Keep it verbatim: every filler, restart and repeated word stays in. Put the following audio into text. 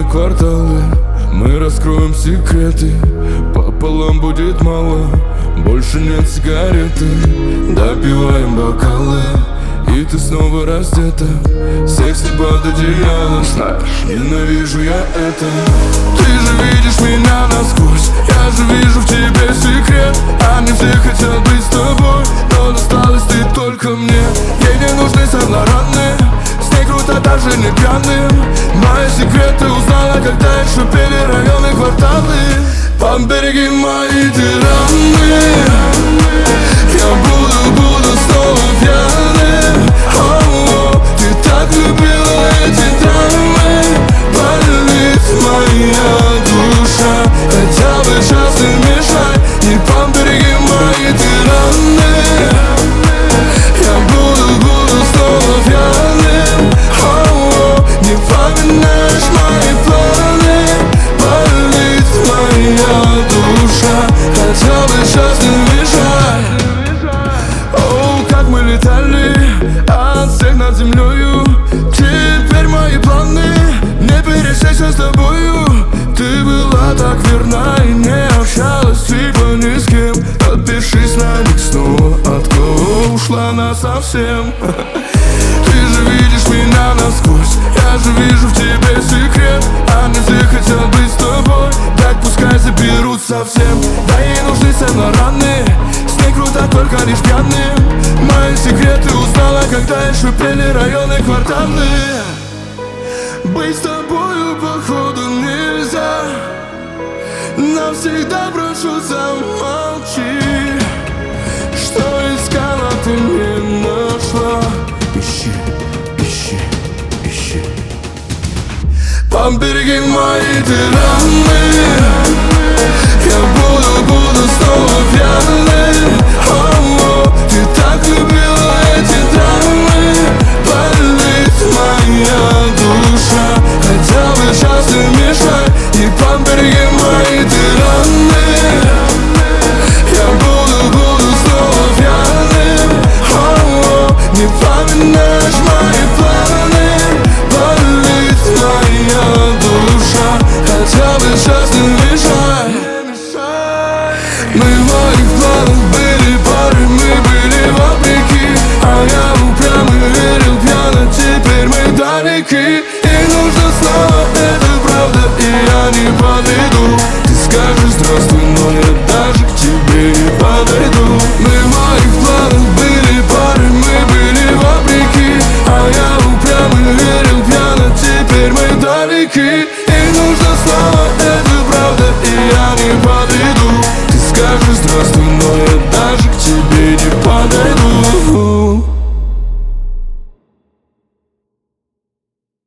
кварталы. Мы раскроем секреты, пополам будет мало, больше нет сигареты. Допиваем бокалы, и ты снова раздета, секси под одеялом. Знаешь, ненавижу я это. Ты же видишь меня насквозь, я же вижу в тебе секрет. Они все хотят быть с тобой, но досталась ты только мне. Ей не нужны Сен-Лораны, с ней круто даже не пьяным. Мои секреты узнала, когда еще пели районы, кварталы. Побереги мои тираны, я буду, буду снова пьяным. О-о-о, ты так любила эти драмы, болит моя душа. Хотя бы час не мешай, не побереги мои тираны. Я буду, буду снова пьяным. О-о-о, не поминаешь мои планы, болит моя душа. Хотя бы час не мешай. О, как мы летали от всех над землею. Теперь мои планы не пересечься с тобою. Ты была так верна и не общалась типа ни с кем. Подпишись на них снова, от кого ушла насовсем. Ты же видишь меня насквозь, я же вижу в тебе секрет. Они все хотят быть с тобой, так пускай заберут совсем. Да ей нужны Сен-Лораны, с ней круто только лишь пьяным. Мои секреты узнала, когда еще пели районы, кварталы. Быть с тобою походу нельзя, навсегда прошу, замолчи. Что искала, ты не нашла. Ищи, ищи, ищи. Побереги мои тираны, я буду, буду снова пьяным. О-о-о, ты так любила эти драмы, болит моя душа. Хотя бы час не мешай, и побереги мои тираны. Я буду, буду снова пьяным. О-о-о, не поминаешь мои планы, болит моя душа. Хотя бы час не мешай. Мы в моих планах были пары, мы были вопреки. А я упрямый верил пьяно, теперь мы далеки. И нужно снова, это правда, и я не подойду. Ты скажешь здравствуй, но я даже к тебе не подойду. Мы в моих планах были пары, мы были вопреки. А я упрямый верил пьяно, теперь мы далеки.